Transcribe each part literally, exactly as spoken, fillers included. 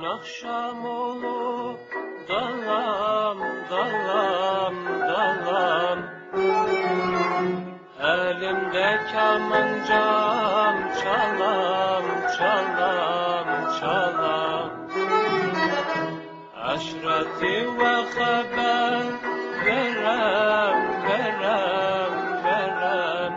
akşam olup dalam, dalam, dalam. Elimde kemancam çalam, çalam, çalam. Aşreti ve haber verem, verem, verem.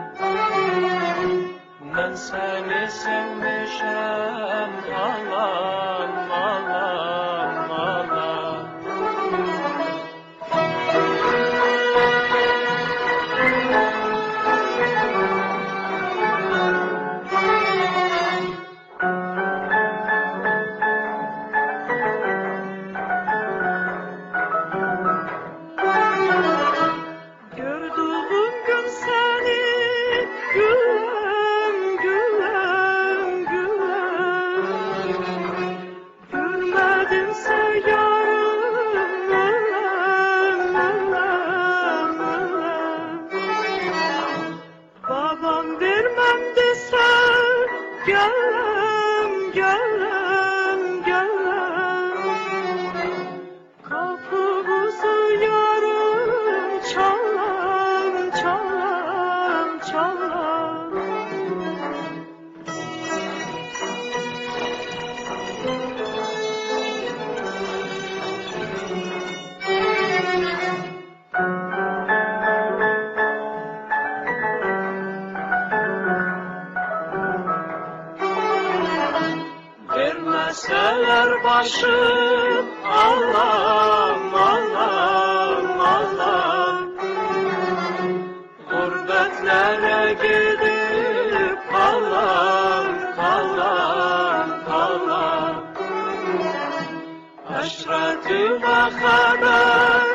Ben seni sevmişem, alam, alam, alam. Gördüğüm gün seni gülüm, gülüm, gülüm. Gülmedimse yarım ölem, ölem, ölem. Babam vermem dese gelem, gelem, gelem. Kapımızı yarım çalam, çalam, çalam. Vermeseler başım, Allah'ım, Allah'ım, Allah'ım. Gurbetlere gidip kalam, kalam, kalam. Aşreti ve haber